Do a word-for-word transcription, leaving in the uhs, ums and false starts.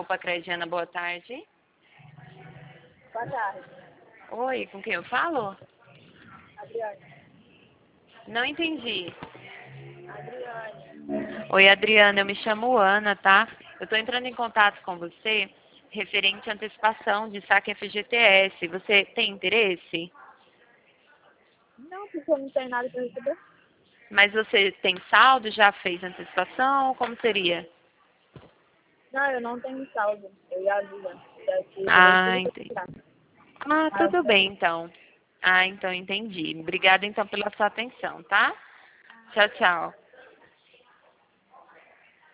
Sampa Crediana, boa tarde. Boa tarde. Oi, com quem eu falo? Adriane. Não entendi. Adriane. Oi, Adriana, eu me chamo Ana, tá? Eu tô entrando em contato com você referente à antecipação de saque F G T S. Você tem interesse? Não, porque eu não tenho nada para receber. Mas você tem saldo? Já fez antecipação? Como seria? Não, eu não tenho saldo. Eu já vi, já. Já que eu vou Ah, tudo entendi. pra Ah, Mas, tudo bem, então. Ah, então entendi. Obrigada, então, pela sua atenção, tá? Tchau, tchau.